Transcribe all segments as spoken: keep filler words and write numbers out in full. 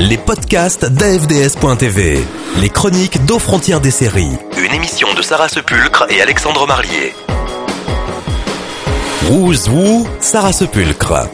Les podcasts d'A F D S point T V. Les chroniques d'Aux Frontières des séries. Une émission de Sarah Sepulcre et Alexandre Marlier. Who's Who, Sarah Sepulcre.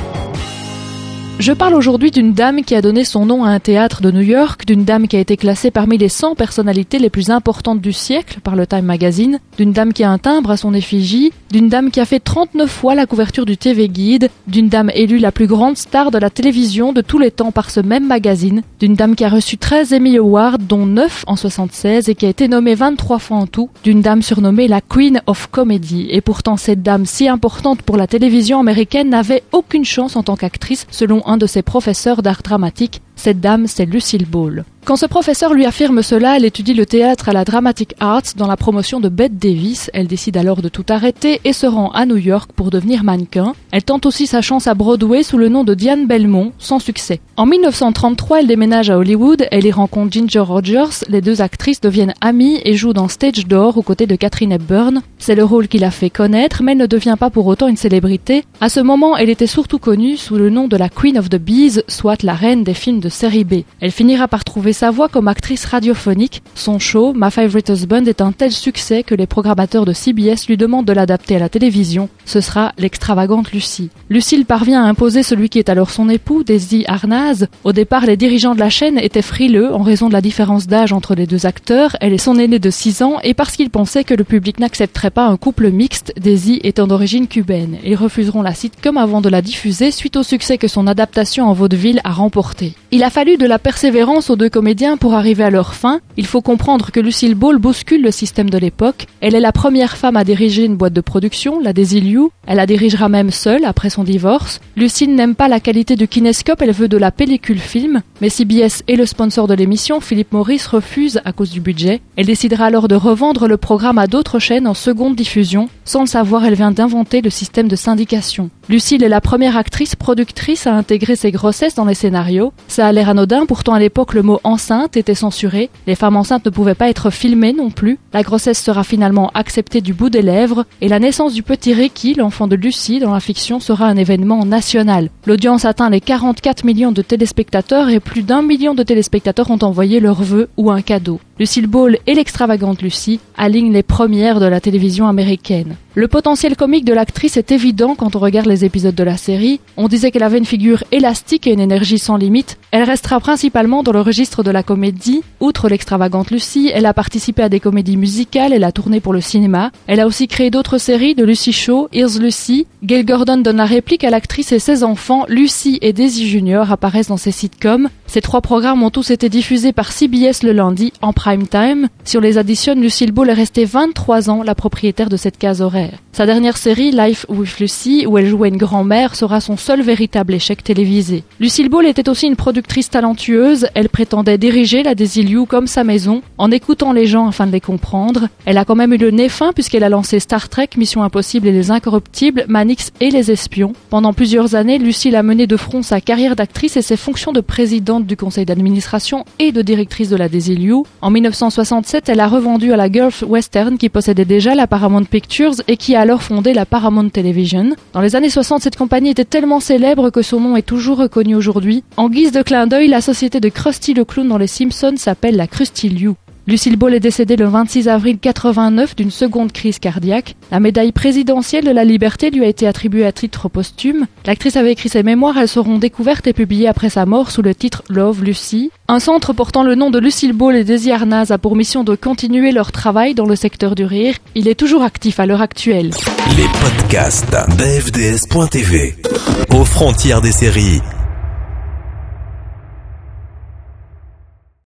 Je parle aujourd'hui d'une dame qui a donné son nom à un théâtre de New York, d'une dame qui a été classée parmi les cent personnalités les plus importantes du siècle par le Time Magazine, d'une dame qui a un timbre à son effigie, d'une dame qui a fait trente-neuf fois la couverture du T V Guide, d'une dame élue la plus grande star de la télévision de tous les temps par ce même magazine, d'une dame qui a reçu treize Emmy Awards, dont neuf en soixante-seize et qui a été nommée vingt-trois fois en tout, d'une dame surnommée la Queen of Comedy. Et pourtant cette dame si importante pour la télévision américaine n'avait aucune chance en tant qu'actrice selon un de ses professeurs d'art dramatique. Cette dame, c'est Lucille Ball. Quand ce professeur lui affirme cela, elle étudie le théâtre à la Dramatic Arts dans la promotion de Bette Davis. Elle décide alors de tout arrêter et se rend à New York pour devenir mannequin. Elle tente aussi sa chance à Broadway sous le nom de Diane Belmont, sans succès. En mille neuf cent trente-trois, elle déménage à Hollywood, elle y rencontre Ginger Rogers, les deux actrices deviennent amies et jouent dans Stage Door aux côtés de Katharine Hepburn. C'est le rôle qui l'a fait connaître, mais elle ne devient pas pour autant une célébrité. À ce moment, elle était surtout connue sous le nom de la Queen of the Bees, soit la reine des films de série B. Elle finira par trouver sa voie comme actrice radiophonique. Son show, My Favorite Husband, est un tel succès que les programmateurs de C B S lui demandent de l'adapter à la télévision. Ce sera l'extravagante Lucy. Lucille parvient à imposer celui qui est alors son époux, Desi Arnaz. Au départ, les dirigeants de la chaîne étaient frileux en raison de la différence d'âge entre les deux acteurs. Elle est son aînée de six ans et parce qu'ils pensaient que le public n'accepterait pas un couple mixte, Desi étant d'origine cubaine. Ils refuseront la sitcom avant de la diffuser suite au succès que son adaptation en vaudeville a remporté. Il a fallu de la persévérance aux deux comédiens pour arriver à leur fin. Il faut comprendre que Lucille Ball bouscule le système de l'époque. Elle est la première femme à diriger une boîte de production, la Desilu. Elle la dirigera même seule après son divorce. Lucille n'aime pas la qualité du kinescope, elle veut de la pellicule film. Mais C B S et le sponsor de l'émission, Philip Morris, refusent à cause du budget. Elle décidera alors de revendre le programme à d'autres chaînes en seconde diffusion. Sans le savoir, elle vient d'inventer le système de syndication. Lucille est la première actrice productrice à intégrer ses grossesses dans les scénarios. Ça a l'air anodin, pourtant à l'époque le mot enceinte était censuré. Les femmes enceintes ne pouvaient pas être filmées non plus. La grossesse sera finalement acceptée du bout des lèvres et la naissance du petit Ricky, l'enfant de Lucy dans la fiction, sera un événement national. L'audience atteint les quarante-quatre millions de téléspectateurs et plus d'un million de téléspectateurs ont envoyé leur vœu ou un cadeau. Lucille Ball et l'extravagante Lucy alignent les premières de la télévision américaine. Le potentiel comique de l'actrice est évident quand on regarde les épisodes de la série. On disait qu'elle avait une figure élastique et une énergie sans limite. Elle restera principalement dans le registre de la comédie. Outre l'extravagante Lucy, elle a participé à des comédies musicales, elle a tourné pour le cinéma. Elle a aussi créé d'autres séries, de Lucy Show, Here's Lucy. Gail Gordon donne la réplique à l'actrice et ses enfants. Lucy et Daisy Junior apparaissent dans ses sitcoms. Ces trois programmes ont tous été diffusés par C B S le lundi en prime time. Si on les additionne, Lucille Ball est restée vingt-trois ans la propriétaire de cette case horaire. Sa dernière série, Life with Lucy, où elle jouait une grand-mère, sera son seul véritable échec télévisé. Lucille Ball était aussi une productrice talentueuse. Elle prétendait diriger la Desilu comme sa maison, en écoutant les gens afin de les comprendre. Elle a quand même eu le nez fin puisqu'elle a lancé Star Trek, Mission Impossible et les Incorruptibles, Mannix et les Espions. Pendant plusieurs années, Lucille a mené de front sa carrière d'actrice et ses fonctions de présidente du conseil d'administration et de directrice de la Desilu. En mille neuf cent soixante-sept, elle a revendu à la Gulf Western qui possédait déjà la Paramount Pictures et qui a alors fondé la Paramount Television. Dans les années soixante, cette compagnie était tellement célèbre que son nom est toujours reconnu aujourd'hui. En guise de clin d'œil, la société de Krusty le clown dans les Simpsons s'appelle la Krusty-Lu. Lucille Ball est décédée le vingt-six avril quatre-vingt-neuf d'une seconde crise cardiaque. La médaille présidentielle de la liberté lui a été attribuée à titre posthume. L'actrice avait écrit ses mémoires, elles seront découvertes et publiées après sa mort sous le titre Love Lucy. Un centre portant le nom de Lucille Ball et Desi Arnaz a pour mission de continuer leur travail dans le secteur du rire. Il est toujours actif à l'heure actuelle. Les podcasts d'A F D S point T V. Aux Frontières des séries.